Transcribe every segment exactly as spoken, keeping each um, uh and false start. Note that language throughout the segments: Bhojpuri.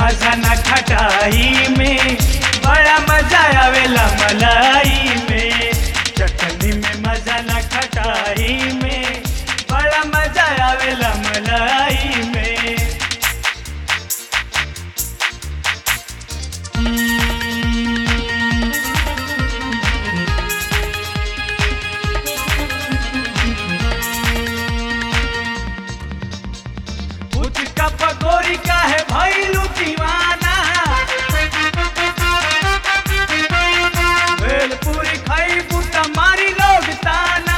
मजा न खटाई में, बड़ा मजा आवेला मलाई में। चटनी में मजा न खटाई में, बड़ा मजा आवेला मलाई में। उसका पकौड़ी का है भइलू दीवाना, भेलपुरी खइबू त मारी लोग ताना।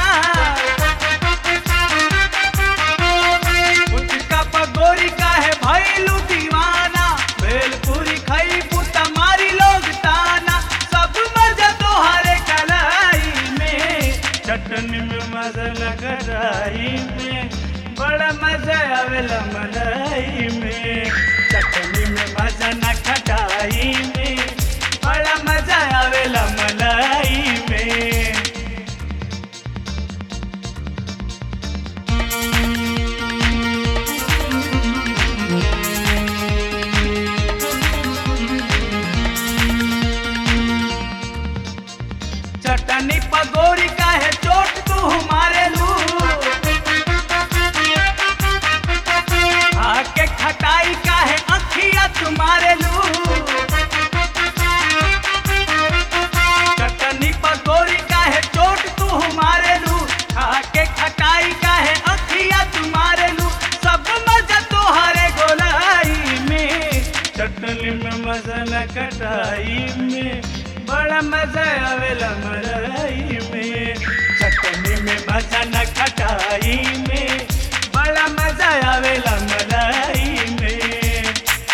उसका पकौड़ी का है भइलू दीवाना, भेलपुरी खइबू त मारी लोग ताना। सब मजा तोहरे कलाई में, चटनी में मजा लगराई में, बड़ा मजा आवेला मलाई में। चटनी में मजा न खटाई में, बड़ा मजा आवेला मलाई में। चटनी पकौड़ी का है चोट तू हमारे लू, आके खटाई का है अखिया तुम्हारे लू। चटनी पकौड़ी का है चोट तू हमारे लू, आके खटाई का है अखिया तुम्हारे लू। सब मजा तोहरे गोलाई में, चटनी में मजा न खटाई में, बड़ा मजा आवेला मलाई में। चटनी में मजा न खटाई में, बड़ा मजा आवेला मलाई में।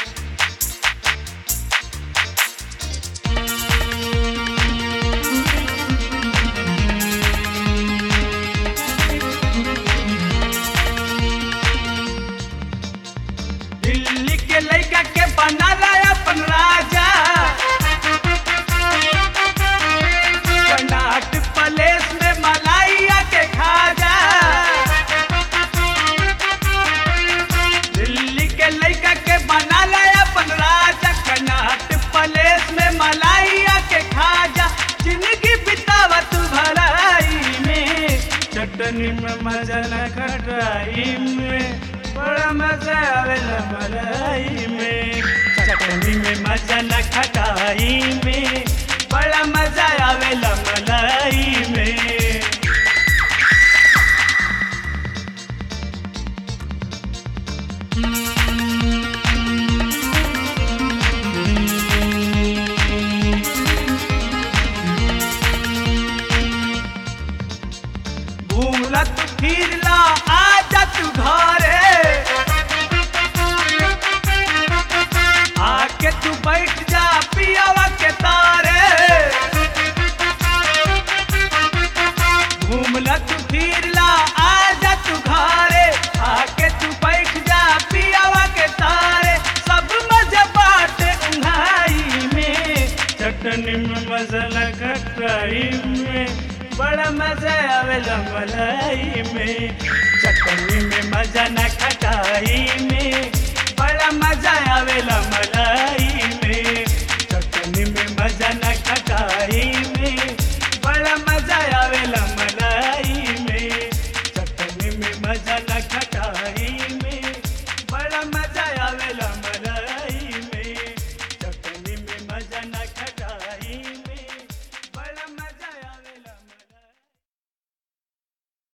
दिल्ली के लड़का के बनाला अपन राजा, कर्नाटक प्लेस में मलाइया के खाजा। दिल्ली के लड़का के बनाला अपन राजा, कर्नाटक प्लेस में मलाइया के खाजा। जिंदगी बितावा तू भलाई में, चटनी में मजा न खटाई में, बड़ा मजा आवेला मलाई में। चटनी में मजा न खटाई में, बड़ा मजा आवेला मलाई में। घूमला तू फिरला आजा तू घरे, आके तू बैठ जा पियावा के तारे। घूमला तू फिरला आजा तू घरे, आके तू बैठ जा पियावा के तारे। सब मजा बाटे उन्हाई में, चटनी में मजा न खटाई में, बड़ा मजा आवेला मलाई में। चटनी में मजा न खटाई में, बड़ा मजा आवेला मलाई में। चटनी में मजा न खटाई में, बड़ा मजा आवेला मलाई में। चटनी में मजा न